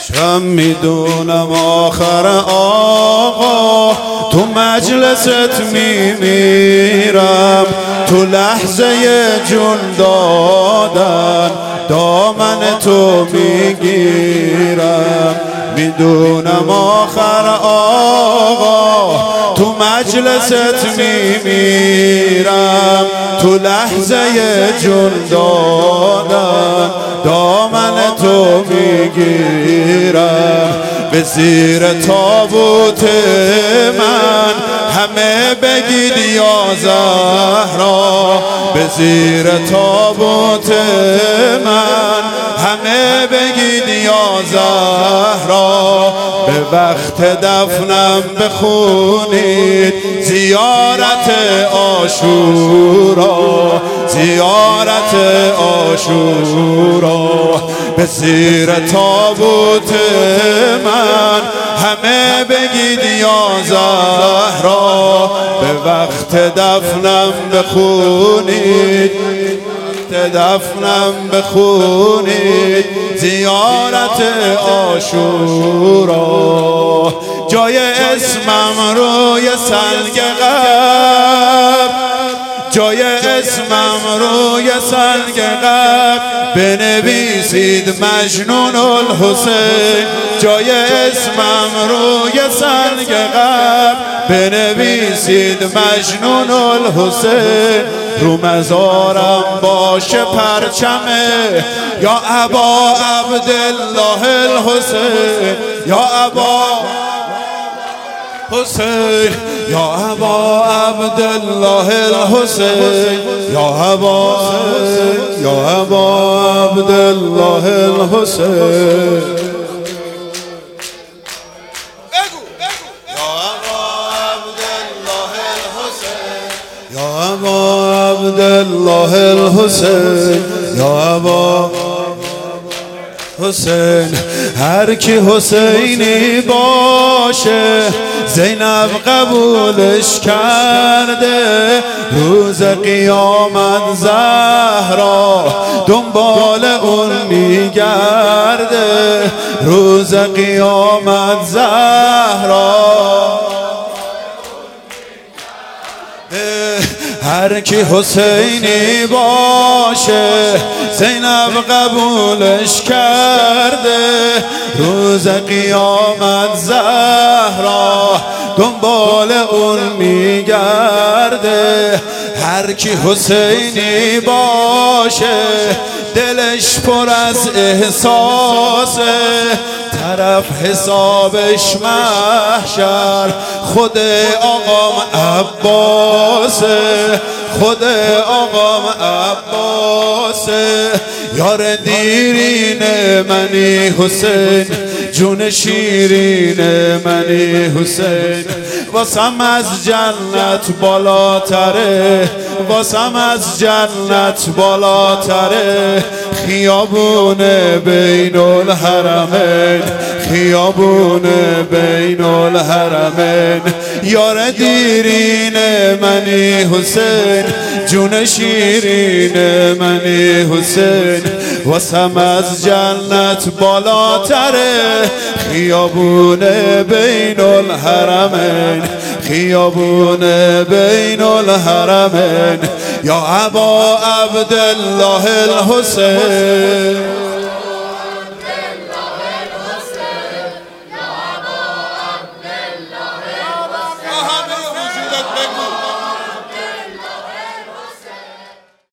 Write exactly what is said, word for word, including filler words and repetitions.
شم میدونم آخر آقا تو مجلست میمیرم، تو لحظه جون دادن دامن تو میگیرم. میدونم آخر آقا تو مجلست میمیرم، تو لحظه جون دادن دامن تو میگیرم. به زیر تابوت من همه بگید یا زهرا، به زیر تابوت من همه بگید یا زهرا. به وقت دفنم بخونید زیارت عاشورا، زیارت عاشورا. به زیر تابوت من همه بگید یا زهرا، به وقت دفنم بخونید، دفنم بخونید زیارت عاشورا. جای اسمم روی سنگ قبر، جای اسمم روی سنگ قبر بنویسید مجنون الحسین. جای اسمم روی سنگ قبر بنویسید مجنون الحسین. رو مزارم باشه پرچمه یا ابا عبدالله الحسین، یا ابا حسین، یا ابا عبدالله الحسین، یا ابا یا ابا عبدالله الحسین. یا ابا عبدالله الحسین، یا ابا حسین. هر کی حسینی باشه زینب قبولش کرده، روز قیامت زهرا دنبال اون میگرده، روز قیامت زهرا. هر کی حسینی باشه زینب قبولش کرده، روز قیامت زهرا دنبال اون میگرده. هر کی حسینی باشه دلش پر از احساسه، طرف حسابش محشر خود آقام عباسه، خود آقام عباسه. یار دیرین منی حسین، جون شیرین منی حسین. واسم از جنت بالاتره، واسم از جنت بالاتره. خیابون بین الحرمین، خیابون بین الحرمین. یار دیرین منی حسین، جون شیرین منی حسین. واسم از جنت بالاتره، خیابون بین الحرمین، خیابون بین الحرمین. یا ابا عبدالله الحسین، همه وجودت بگو